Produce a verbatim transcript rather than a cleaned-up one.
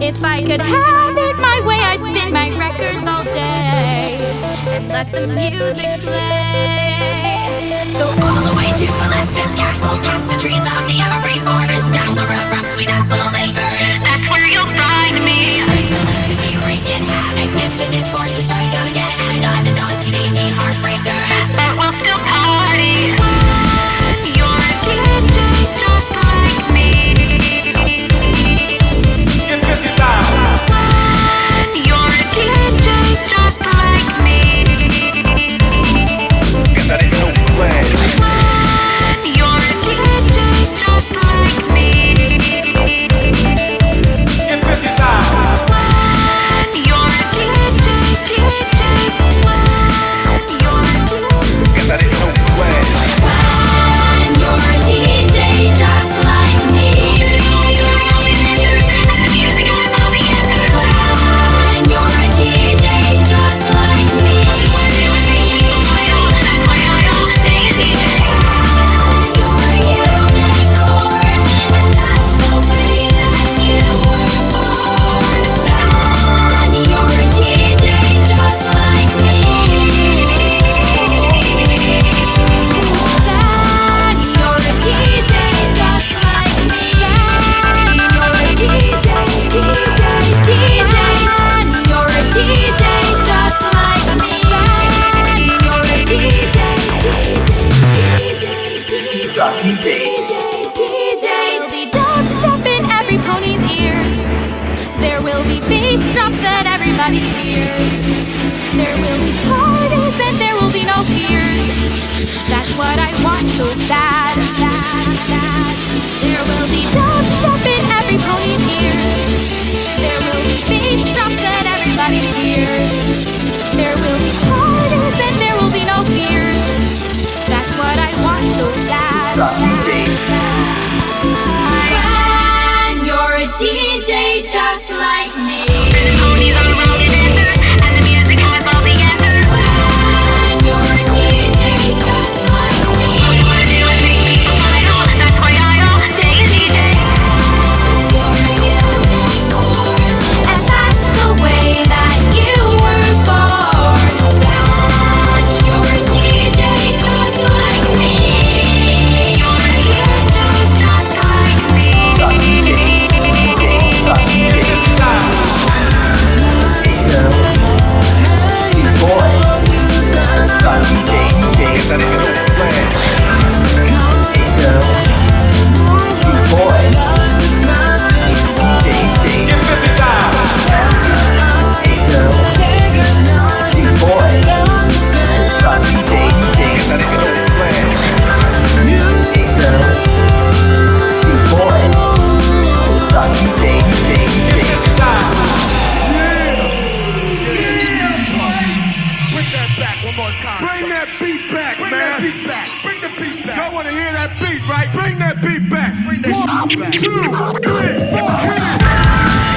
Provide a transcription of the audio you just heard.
If I could have it my way, I'd spin my records all day and let the music play. So all the way to Celeste's castle, past the trees of the evergreen forest, down the road from Sweet Apple Acres. That's where you'll find me. Where Celeste be wreaking havoc, Misted is forced to strike out again, and Diamond Dawn's giving me heartbreaker. But we'll still party. You're a D J just like me. Get busy time. You're a D J just like me. Guess I didn't know you were glad. You're a D J just like me. Get busy time. You're a D J, D J. You're a D J. Guess I didn't know you were glad. You're a D J just like me. You're a D J just like me. Stay a D J. You're a unicorn, and that's the way that you were born. You're a D J just like me. You're a D J just like me. You're a D J, D J, D J. You're a D J just like me. You're a D J, D J, D J, D J. There'll be dubstep in every pony's ears. There will be bass drops that everybody hears. There will be parties and there will be no fears. That's what I want so bad, bad, bad. There will be dubstep in every pony's ears. There will be bass drops that everybody hears. There will be parties and there will be no fears. That's what I want so bad, bad, bad. When you're a D J just like me. The ponies are rolling in there, and the music has all the answers. When you're a D J just like me. All you wanna do is make me smile, that's why I'll stay a D J. You're a unicorn, and that's the way that you were born. You're a D J just like me. You're a D J just like me. Get busy time. Guess I didn't know you were glad. Get busy time. Guess I didn't know you were glad. Get busy time. Bring that back one more time. Bring that beat back, Bring man. that beat back. Bring the beat back. Y'all wanna hear that beat, right? Bring that beat back. Bring that One, shit back. two, three, four, hit it.